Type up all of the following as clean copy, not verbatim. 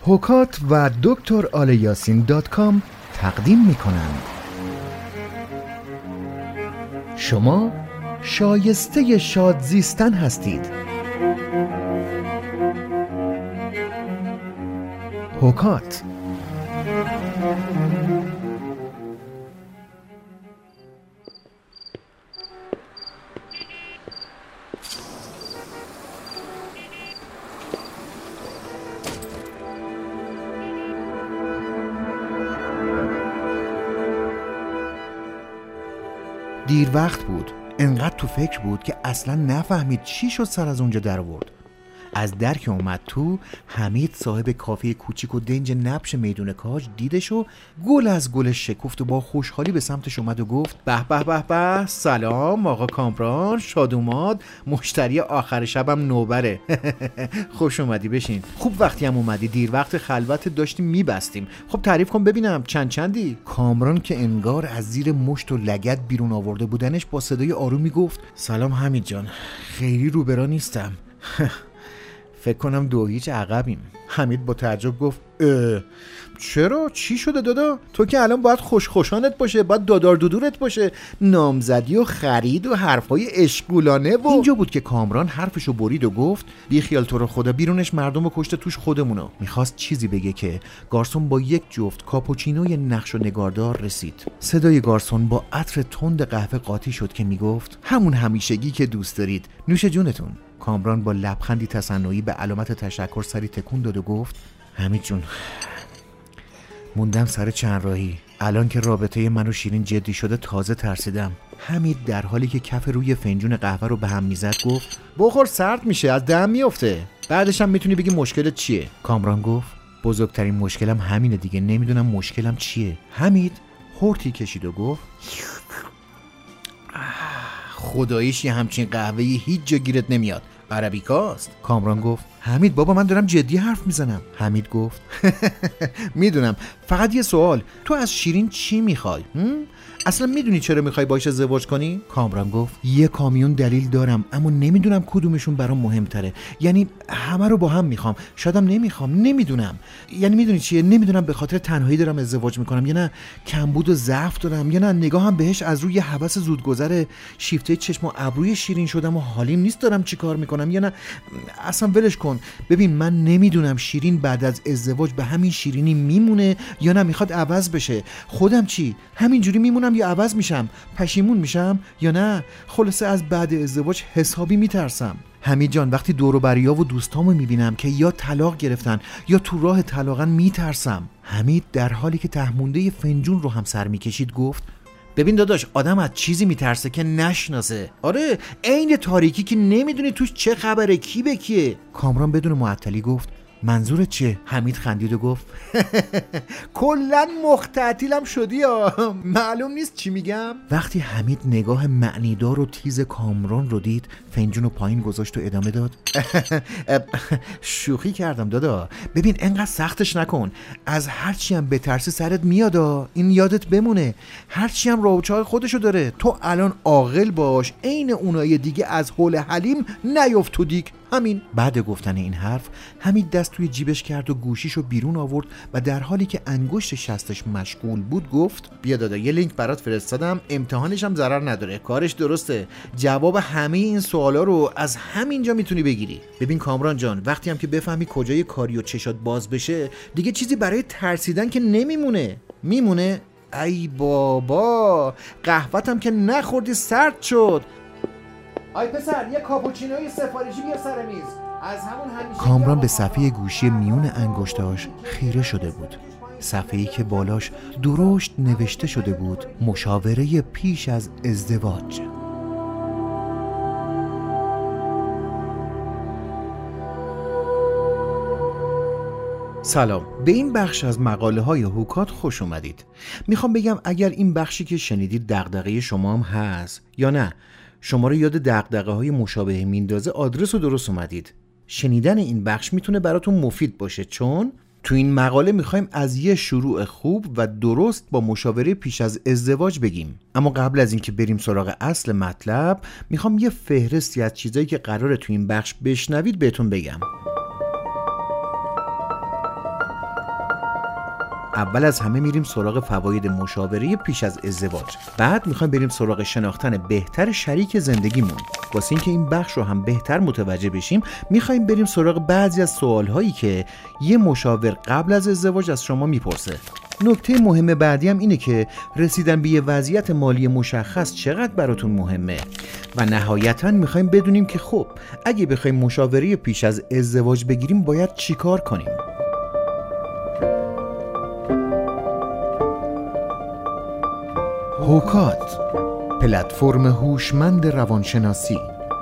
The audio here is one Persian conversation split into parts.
هوکات و دکتر آلیاسین.com تقدیم می‌کنند. شما شایسته شاد زیستن هستید. هوکات. دیر وقت بود. انقدر تو فکر بود که اصلا نفهمید چی شد سر از اونجا در آورد. از در که اومد تو، حمید صاحب کافه کوچیک و دنج نبش میدون کاج دیدش و گل از گلش شکفت و با خوشحالی به سمتش اومد و گفت به به به به، سلام آقا کامران، شاد اومد، مشتری آخر شبم نوبره. خوش اومدی، بشین. خوب وقتی هم اومدی، دیر وقت خلوت داشتیم میبستیم. خب تعریف کن ببینم چندی؟ کامران که انگار از زیر مشت و لگد بیرون آورده بودنش با صدای آرومی گفت سلام حمید جان، خیلی روبرا نیستم. فکر کنم 2-0 عقبیم. حمید با تعجب گفت چرا؟ چی شده دادا؟ تو که الان باید خوشخوشانت باشه، باید دادار دودورت باشه، نامزدی و خرید و حرفای اشغولانه. و اینجا بود که کامران حرفشو برید و گفت بی خیال تو رو خدا، بیرونش مردم رو کشته، توش خودمونو. میخواست چیزی بگه که گارسون با یک جفت کاپوچینوی نقش و نگاردار رسید. صدای گارسون با عطر تند قهوه قاطی شد که میگفت همون همیشگی که دوست دارید، نوش جونتون. کامران با لبخندی تصنعی به علامت تشکر سری تکون داد و گفت حمید جون، موندم سر چند راهی. الان که رابطه من و شیرین جدی شده تازه ترسیدم. حمید در حالی که کف روی فنجون قهوه رو به هم میزد گفت بخور، سرد میشه، از دم میفته. بعدش هم میتونی بگی مشکلت چیه. کامران گفت بزرگترین مشکلم همینه دیگه، نمیدونم مشکلم چیه. حمید هورتی کشید و گفت خداییش یه همچین قهوه‌ای هیچ جا گیرت نمیاد، عربیکاست. کامران گفت حمید بابا من دارم جدی حرف میزنم. حمید گفت میدونم، فقط یه سوال، تو از شیرین چی میخوای؟ اصلا میدونی چرا میخوای باهاش ازدواج کنی؟ کامران گفت یه کامیون دلیل دارم، اما نمیدونم کدومشون برام مهمتره. یعنی همه رو با هم میخوام، شایدم نمیخوام، نمیدونم. یعنی میدونی چیه؟ نمیدونم به خاطر تنهایی دارم ازدواج میکنم، یا نه کمبود و ضعف دارم، یا نه نگاهم بهش از روی هوس زودگذر شیفته چشم و ابروی شیرین شدم و حالیم نیست دارم چی کار میکنم، یا نه اصلا ولش کن. ببین من نمیدونم شیرین بعد از ازدواج به همین شیرینی میمونه یا نه میخواد عوض بشه. خودم چی؟ همینجوری میمونم یا عوض میشم؟ پشیمون میشم یا نه؟ خلاصه از بعد ازدواج حسابی میترسم. حمید جان، وقتی دور و بریا و دوستامو میبینم که یا طلاق گرفتن یا تو راه طلاقن میترسم. حمید در حالی که تهمونده فنجون رو هم سر میکشید گفت ببین داداش، آدم از چیزی میترسه که نشناسه. آره، عین تاریکی که نمیدونی توش چه خبره، کی به کیه. کامران بدون معطلی گفت منظورت چیه؟ حمید خندید و گفت کلن مختعطیلم شدی یا معلوم نیست چی میگم. وقتی حمید نگاه معنیدار و تیز کامران رو دید، فنجون رو پایین گذاشت و ادامه داد شوخی کردم دادا، ببین انقدر سختش نکن. از هرچی هم بترسی سرت میادا، این یادت بمونه. هرچی هم راه و چاه خودشو داره. تو الان عاقل باش، عین اونای دیگه از حول حلیم نیفت تو دیگ. همین. بعد گفتن این حرف حمید دست توی جیبش کرد و گوشیشو بیرون آورد و در حالی که انگشت شستش مشغول بود گفت بیا دادا، یه لینک برات فرستادم، امتحانش هم ضرر نداره، کارش درسته، جواب همه این سوالا رو از همینجا میتونی بگیری. ببین کامران جان، وقتی هم که بفهمی کجای کاری و چشات باز بشه، دیگه چیزی برای ترسیدن که میمونه. ای بابا، قهوه‌تم که نخوردی سرد شد. آی پسر، یه کاپوچینوی سفارشی بیار سر میز. از همون همیشه. کامران به صفحه گوشی میون انگشتاش خیره شده بود. صفحه‌ای که بالاش درشت نوشته شده بود مشاوره پیش از ازدواج. سلام، به این بخش از مقاله های هوکات خوش اومدید. میخوام بگم اگر این بخشی که شنیدید دغدغه شما هم هست یا نه، شما رو یاد دغدغه‌های مشابه میندازه، آدرس رو درست اومدید. شنیدن این بخش میتونه براتون مفید باشه، چون تو این مقاله میخوایم از یه شروع خوب و درست با مشاوره پیش از ازدواج بگیم. اما قبل از اینکه بریم سراغ اصل مطلب، میخوام یه فهرستی از چیزایی که قراره تو این بخش بشنوید بهتون بگم. اول از همه میریم سراغ فواید مشاوره پیش از ازدواج. بعد میخوایم بریم سراغ شناختن بهتر شریک زندگیمون. واسه اینکه این بخش رو هم بهتر متوجه بشیم، میخوایم بریم سراغ بعضی از سوالهایی که یه مشاور قبل از ازدواج از شما میپرسه. نکته مهم بعدی هم اینه که رسیدن به یه وضعیت مالی مشخص چقدر براتون مهمه و نهایتاً میخوایم بدونیم که خب اگه بخوایم مشاوره پیش از ازدواج بگیریم باید چیکار کنیم. هوکات، پلتفرم هوشمند روانشناسی.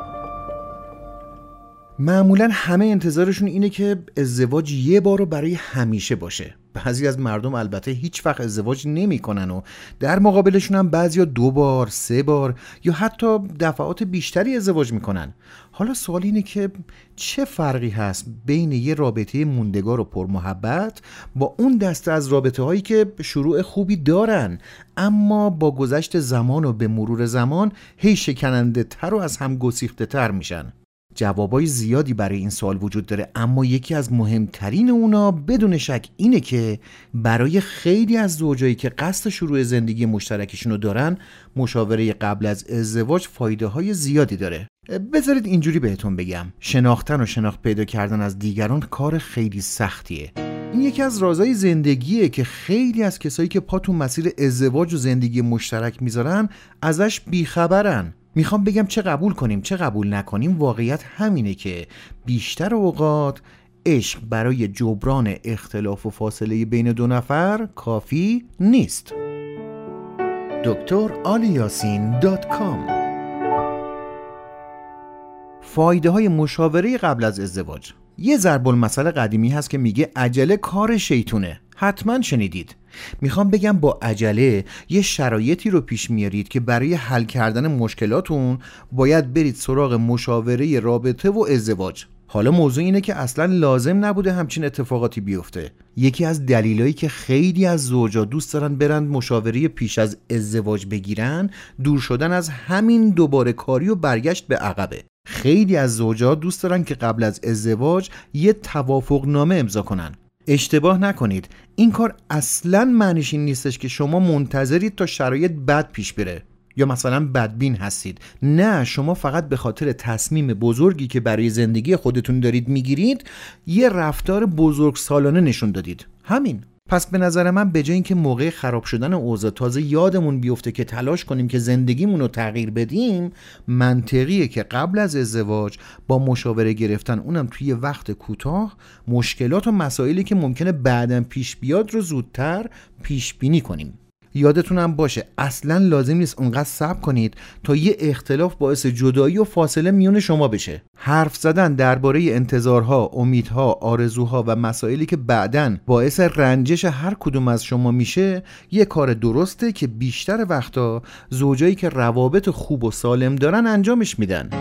معمولاً همه انتظارشون اینه که ازدواج یه بار و برای همیشه باشه. بعضی از مردم البته هیچ وقت ازدواج نمی کنن و در مقابلشون هم بعضیا 2 بار، 3 بار یا حتی دفعات بیشتری ازدواج میکنن. حالا سوال اینه که چه فرقی هست بین یه رابطه موندگار و پرمحبت با اون دسته از رابطه هایی که شروع خوبی دارن اما با گذشت زمان و به مرور زمان هی شکننده تر و از هم گسیخته تر میشن؟ جوابای زیادی برای این سوال وجود داره، اما یکی از مهمترین اونا بدون شک اینه که برای خیلی از زوجایی که قصد شروع زندگی مشترکشون رو دارن، مشاوره قبل از ازدواج فایده های زیادی داره. بذارید اینجوری بهتون بگم، شناختن و شناخت پیدا کردن از دیگران کار خیلی سختیه. این یکی از رازهای زندگیه که خیلی از کسایی که پا تو مسیر ازدواج و زندگی مشترک میذارن ازش بیخبرن. میخوام بگم چه قبول کنیم چه قبول نکنیم، واقعیت همینه که بیشتر اوقات عشق برای جبران اختلاف و فاصله بین 2 نفر کافی نیست. دکترالیاسین.com. فایده های مشاوره قبل از ازدواج. یه ضرب المثل قدیمی هست که میگه عجله کار شیطونه. حتما شنیدید. میخوام بگم با عجله یه شرایطی رو پیش میارید که برای حل کردن مشکلاتون باید برید سراغ مشاوره رابطه و ازدواج. حالا موضوع اینه که اصلا لازم نبوده همچین اتفاقاتی بیفته. یکی از دلایلی که خیلی از زوجا دوست دارن برن مشاوره پیش از ازدواج بگیرن، دور شدن از همین دوباره کاری و برگشت به عقبه. خیلی از زوجا دوست دارن که قبل از ازدواج یه توافق نامه امضا کنن. اشتباه نکنید، این کار اصلاً معنیش این نیستش که شما منتظرید تا شرایط بد پیش بره یا مثلا بدبین هستید. نه، شما فقط به خاطر تصمیم بزرگی که برای زندگی خودتون دارید میگیرید یه رفتار بزرگسالانه نشون دادید. همین. پس به نظر من به جای اینکه موقع خراب شدن اوضاع تازه یادمون بیفته که تلاش کنیم که زندگیمون رو تغییر بدیم، منطقیه که قبل از ازدواج با مشاوره گرفتن، اونم توی وقت کوتاه، مشکلات و مسائلی که ممکنه بعداً پیش بیاد رو زودتر پیش بینی کنیم. یادتونم باشه اصلاً لازم نیست اونقدر صبر کنید تا یه اختلاف باعث جدایی و فاصله میون شما بشه. حرف زدن درباره انتظارها، امیدها، آرزوها و مسائلی که بعداً باعث رنجش هر کدوم از شما میشه یه کار درسته که بیشتر وقتا زوجایی که روابط خوب و سالم دارن انجامش میدن.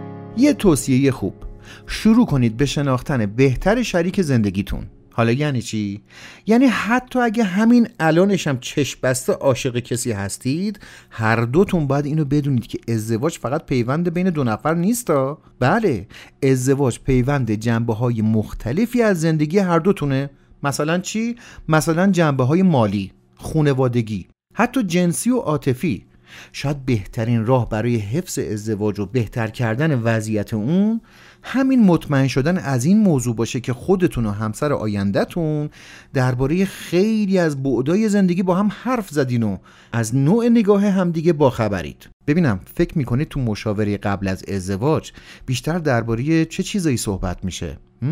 یه توصیه خوب: شروع کنید به شناختن بهتر شریک زندگیتون. حالا یعنی چی؟ یعنی حتی اگه همین الانش هم چشم بسته عاشق کسی هستید، هر دوتون باید اینو بدونید که ازدواج فقط پیوند بین 2 نفر نیستا. بله، ازدواج پیوند جنبه‌های مختلفی از زندگی هر دوتونه. مثلا چی؟ مثلا جنبه‌های مالی، خانوادگی، حتی جنسی و عاطفی. شاید بهترین راه برای حفظ ازدواج و بهتر کردن وضعیت اون همین مطمئن شدن از این موضوع باشه که خودتون و همسر آینده‌تون درباره خیلی از بعدای زندگی با هم حرف زدین و از نوع نگاه همدیگه باخبرید. ببینم فکر میکنید تو مشاوره قبل از ازدواج بیشتر درباره چه چیزایی صحبت میشه؟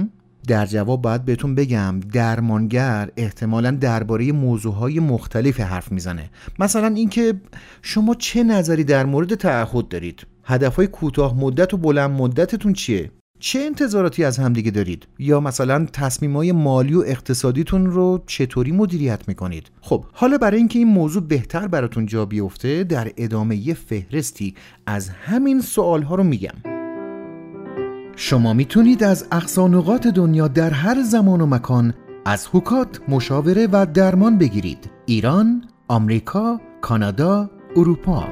در جواب باید بهتون بگم درمانگر احتمالاً درباره موضوعهای مختلف حرف میزنه. مثلا اینکه شما چه نظری در مورد تعهد دارید، هدفهای کوتاه مدت و بلند مدتتون چیه، چه انتظاراتی از همدیگه دارید، یا مثلا تصمیمای مالی و اقتصادیتون رو چطوری مدیریت میکنید. خب حالا برای اینکه این موضوع بهتر براتون جا بیفته، در ادامه یه فهرستی از همین سوالها رو میگم. شما میتونید از اقصا نقاط دنیا در هر زمان و مکان از هوکات مشاوره و درمان بگیرید. ایران، آمریکا، کانادا، اروپا.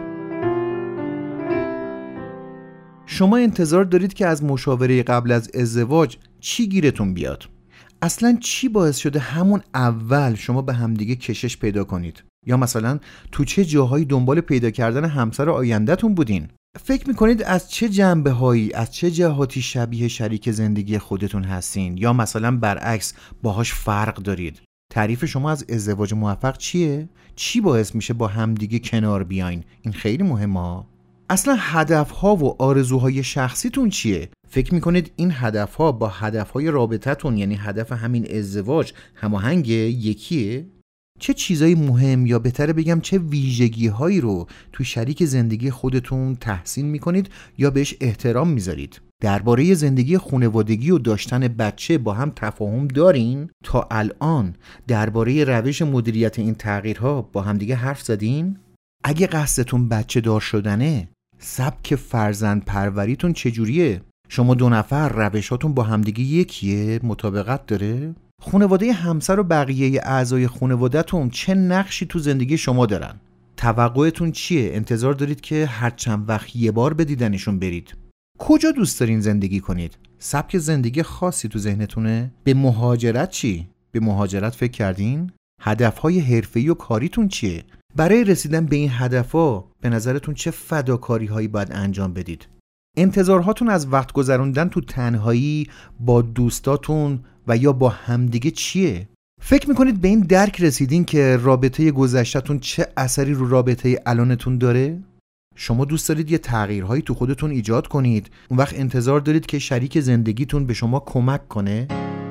شما انتظار دارید که از مشاوره قبل از ازدواج چی گیرتون بیاد؟ اصلا چی باعث شده همون اول شما به همدیگه کشش پیدا کنید؟ یا مثلا تو چه جاهایی دنبال پیدا کردن همسر آینده‌تون بودین؟ فکر میکنید از چه جنبه‌هایی، از چه جهاتی شبیه شریک زندگی خودتون هستین؟ یا مثلا برعکس باهاش فرق دارید؟ تعریف شما از ازدواج موفق چیه؟ چی باعث میشه با همدیگه کنار بیاین؟ این خیلی مهمه. اصلا هدفها و آرزوهای شخصیتون چیه؟ فکر میکنید این هدفها با هدفهای رابطتون، یعنی هدف همین ازدواج، هماهنگ، یکیه؟ چه چیزایی مهم، یا بهتره بگم چه ویژگی‌هایی رو تو شریک زندگی خودتون تحسین میکنید یا بهش احترام میذارید؟ درباره زندگی خانوادگی و داشتن بچه با هم تفاهم دارین؟ تا الان درباره روش مدیریت این تغییرها با هم دیگه حرف زدین؟ اگه قصدتون بچه دار شدنه، سبک فرزند پروریتون چجوریه؟ شما دو نفر روشاتون با همدیگه یکیه؟ مطابقت داره؟ خانواده همسر و بقیه اعضای خانواده‌تون چه نقشی تو زندگی شما دارن؟ توقعتون چیه؟ انتظار دارید که هر چند وقت یه بار به دیدنشون برید؟ کجا دوست دارین زندگی کنید؟ سبک زندگی خاصی تو ذهنتونه؟ به مهاجرت چی؟ به مهاجرت فکر کردین؟ هدفهای حرفه‌ای و کاریتون چیه؟ برای رسیدن به این هدفها به نظرتون چه فداکاری‌هایی باید انجام بدید؟ انتظارهاتون از وقت گذروندن تو تنهایی با دوستاتون و یا با همدیگه چیه؟ فکر میکنید به این درک رسیدین که رابطه گذشته‌تون چه اثری رو رابطه الانتون داره؟ شما دوست دارید یه تغییرهایی تو خودتون ایجاد کنید، اون وقت انتظار دارید که شریک زندگیتون به شما کمک کنه؟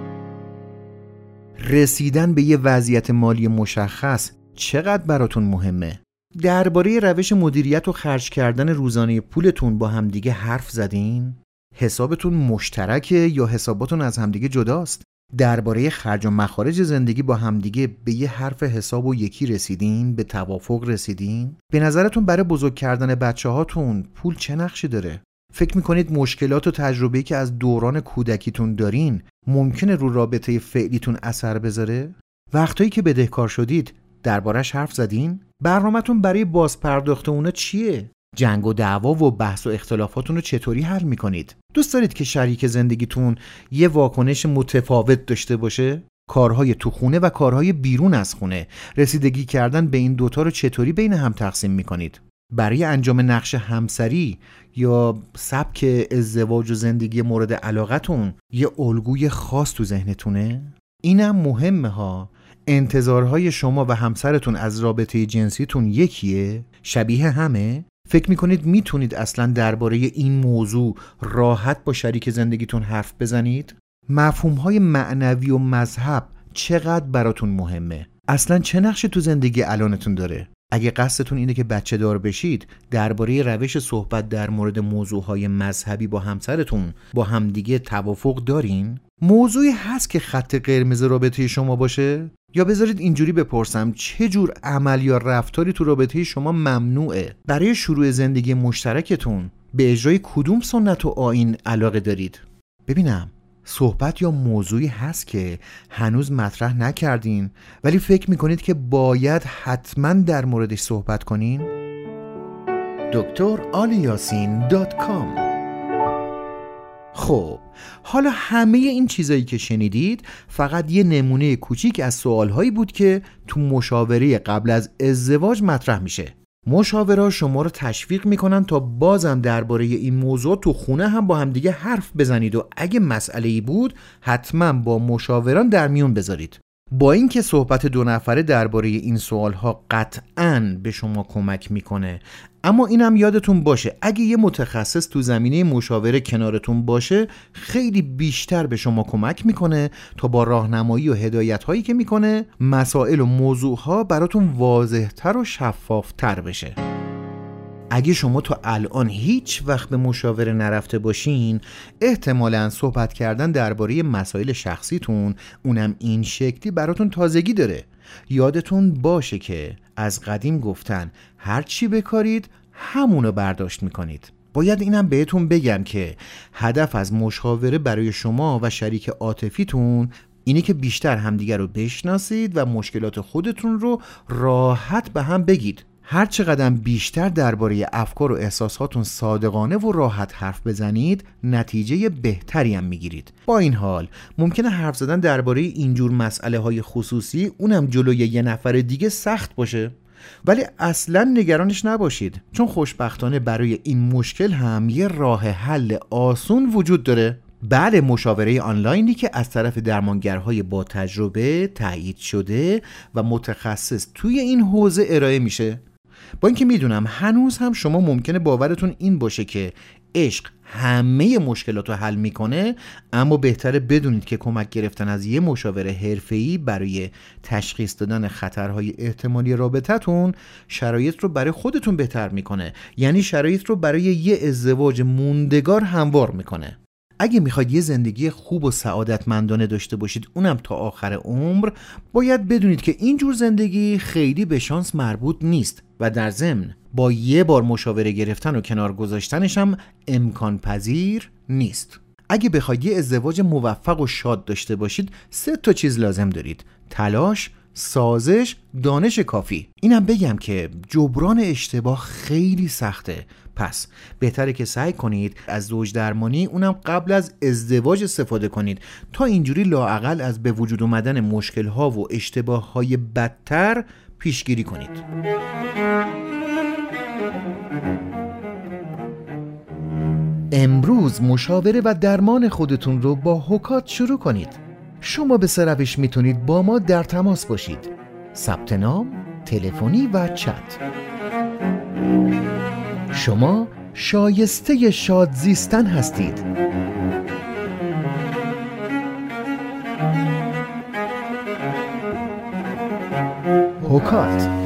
رسیدن به یه وضعیت مالی مشخص چقدر براتون مهمه؟ درباره روش مدیریت و خرج کردن روزانه پولتون با همدیگه حرف زدین؟ حسابتون مشترکه یا حساباتون از همدیگه جداست؟ درباره خرج و مخارج زندگی با همدیگه به یه حرف حساب و یکی رسیدین؟ به توافق رسیدین؟ به نظرتون برای بزرگ کردن بچه هاتون پول چه نقشی داره؟ فکر میکنید مشکلات و تجربه‌ای که از دوران کودکیتون دارین ممکنه رو رابطه فعلیتون اثر بذاره؟ وقتایی که بدهکار شدید دربارش حرف زدین؟ برنامه‌تون برای بازپرداخت اونا چیه؟ جنگ و دعوا و بحث و اختلافاتون رو چطوری حل میکنید؟ دوست دارید که شریک زندگیتون یه واکنش متفاوت داشته باشه؟ کارهای تو خونه و کارهای بیرون از خونه، رسیدگی کردن به این دوتا رو چطوری بین هم تقسیم میکنید؟ برای انجام نقش همسری یا سبک ازدواج و زندگی مورد علاقتون یه الگوی خاص تو ذهنتونه؟ اینم مهمه ها. انتظارهای شما و همسرتون از رابطه جنسیتون یکیه؟ شبیه همه؟ فکر میکنید میتونید اصلا درباره این موضوع راحت با شریک زندگیتون حرف بزنید؟ مفهومهای معنوی و مذهب چقدر براتون مهمه؟ اصلا چه نقشی تو زندگی الانتون داره؟ اگه قصدتون اینه که بچه دار بشید، درباره روش صحبت در مورد موضوعهای مذهبی با همسرتون با همدیگه توافق دارین؟ موضوعی هست که خط قرمز رابطه شما باشه؟ یا بذارید اینجوری بپرسم، چه جور عمل یا رفتاری تو رابطه شما ممنوعه؟ برای شروع زندگی مشترکتون به اجرای کدوم سنت و آیین علاقه دارید؟ ببینم صحبت یا موضوعی هست که هنوز مطرح نکردین ولی فکر میکنید که باید حتما در موردش صحبت کنین؟ دکترالیاسین.com. خب حالا همه این چیزایی که شنیدید فقط یه نمونه کوچیک از سوالهایی بود که تو مشاوره قبل از ازدواج مطرح میشه. مشاورا شما رو تشویق میکنن تا بازم درباره این موضوع تو خونه هم با هم دیگه حرف بزنید و اگه مسئله‌ای بود حتما با مشاوران در میون بذارید. با اینکه صحبت دو نفره درباره این سوالها قطعاً به شما کمک میکنه، اما اینم یادتون باشه اگه یه متخصص تو زمینه مشاوره کنارتون باشه خیلی بیشتر به شما کمک میکنه تا با راهنمایی و هدایت هایی که میکنه مسائل و موضوعها براتون واضحتر و شفافتر بشه. اگه شما تا الان هیچ وقت به مشاوره نرفته باشین، احتمالاً صحبت کردن درباره مسائل شخصیتون اونم این شکلی براتون تازگی داره. یادتون باشه که از قدیم گفتن هر چی بکارید همونو برداشت میکنید. باید اینم بهتون بگم که هدف از مشاوره برای شما و شریک عاطفیتون اینه که بیشتر همدیگر رو بشناسید و مشکلات خودتون رو راحت به هم بگید. هر چقدر بیشتر درباره افکار و احساساتون صادقانه و راحت حرف بزنید، نتیجه بهتری هم میگیرید. با این حال ممکنه حرف زدن درباره اینجور مسئله های خصوصی، اونم جلوی یه نفر دیگه، سخت باشه. ولی اصلا نگرانش نباشید، چون خوشبختانه برای این مشکل هم یه راه حل آسون وجود داره. بله، مشاوره آنلاینی که از طرف درمانگرهای با تجربه تایید شده و متخصص توی این حوزه ارائه میشه. با اینکه میدونم هنوز هم شما ممکنه باورتون این باشه که عشق همه مشکلات رو حل میکنه، اما بهتره بدونید که کمک گرفتن از یه مشاور حرفه‌ای برای تشخیص دادن خطرهای احتمالی رابطتون شرایط رو برای خودتون بهتر میکنه، یعنی شرایط رو برای یه ازدواج موندگار هموار میکنه. اگه میخواید یه زندگی خوب و سعادتمندانه داشته باشید، اونم تا آخر عمر، باید بدونید که این جور زندگی خیلی به شانس مربوط نیست و در ضمن با یه بار مشاوره گرفتن و کنار گذاشتنش هم امکان پذیر نیست. اگه بخواید یه ازدواج موفق و شاد داشته باشید، 3 چیز لازم دارید: تلاش، سازش، دانش کافی. اینم بگم که جبران اشتباه خیلی سخته، پس بهتره که سعی کنید از زوج درمانی، اونم قبل از ازدواج، استفاده کنید تا اینجوری لااقل از به وجود اومدن مشکل‌ها و اشتباه‌های بدتر پیشگیری کنید. امروز مشاوره و درمان خودتون رو با هوکات شروع کنید. شما به 3 روش میتونید با ما در تماس باشید: ثبت نام، تلفنی و چت. شما شایسته شاد زیستن هستید. هوکات.